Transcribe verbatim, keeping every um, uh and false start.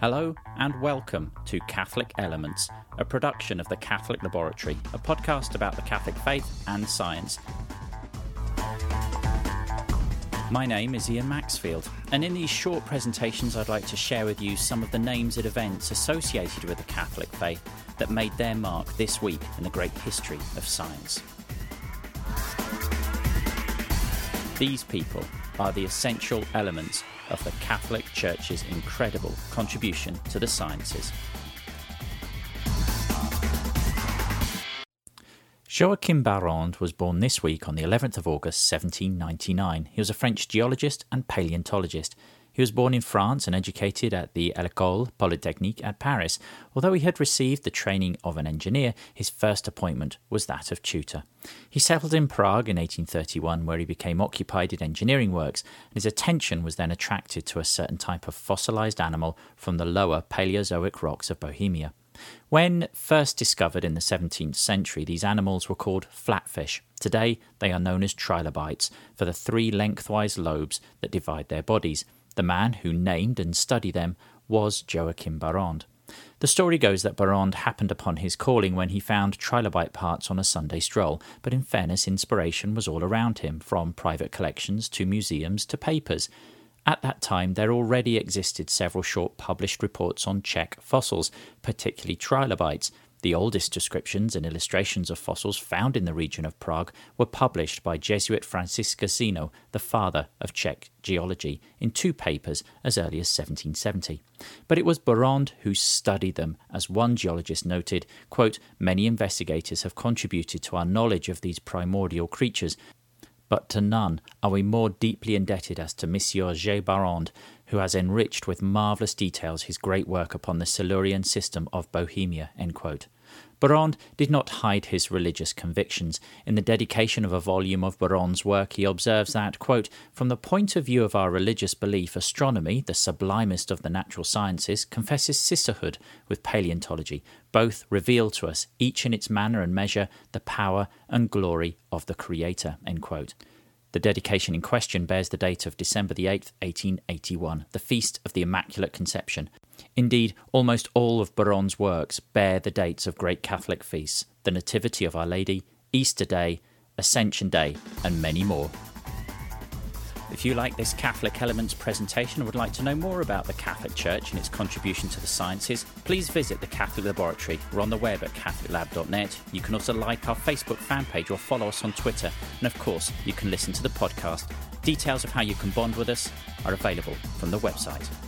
Hello and welcome to Catholic Elements, a production of the Catholic Laboratory, a podcast about the Catholic faith and science. My name is Ian Maxfield, and in these short presentations I'd like to share with you some of the names and events associated with the Catholic faith that made their mark this week in the great history of science. These people are the essential elements of the Catholic Church's incredible contribution to the sciences. Joachim Barrande was born this week on the eleventh of August seventeen ninety-nine. He was a French geologist and paleontologist. He was born in France and educated at the École Polytechnique at Paris. Although he had received the training of an engineer, his first appointment was that of tutor. He settled in Prague in eighteen thirty-one, where he became occupied in engineering works, and his attention was then attracted to a certain type of fossilised animal from the lower Paleozoic rocks of Bohemia. When first discovered in the seventeenth century, these animals were called flatfish. Today, they are known as trilobites for the three lengthwise lobes that divide their bodies. The man who named and studied them was Joachim Barrande. The story goes that Barrande happened upon his calling when he found trilobite parts on a Sunday stroll, but in fairness, inspiration was all around him, from private collections to museums to papers. At that time, there already existed several short published reports on Czech fossils, particularly trilobites. The oldest descriptions and illustrations of fossils found in the region of Prague were published by Jesuit Franciscus Zeno, the father of Czech geology, in two papers as early as seventeen seventy. But it was Barrande who studied them. As one geologist noted, quote, "Many investigators have contributed to our knowledge of these primordial creatures, but to none are we more deeply indebted as to Monsieur J. Barrande, who has enriched with marvellous details his great work upon the Silurian system of Bohemia." End quote. Barrande did not hide his religious convictions. In the dedication of a volume of Barrande's work, he observes that, quote, "From the point of view of our religious belief, astronomy, the sublimest of the natural sciences, confesses sisterhood with paleontology. Both reveal to us, each in its manner and measure, the power and glory of the Creator." End quote. The dedication in question bears the date of December the eighth, eighteen eighty-one, the feast of the Immaculate Conception. Indeed, almost all of Barrande's works bear the dates of great Catholic feasts: the Nativity of Our Lady, Easter Day, Ascension Day, and many more. If you like this Catholic Elements presentation and would like to know more about the Catholic Church and its contribution to the sciences, please visit the Catholic Laboratory. We're on the web at catholic lab dot net. You can also like our Facebook fan page or follow us on Twitter. And of course, you can listen to the podcast. Details of how you can bond with us are available from the website.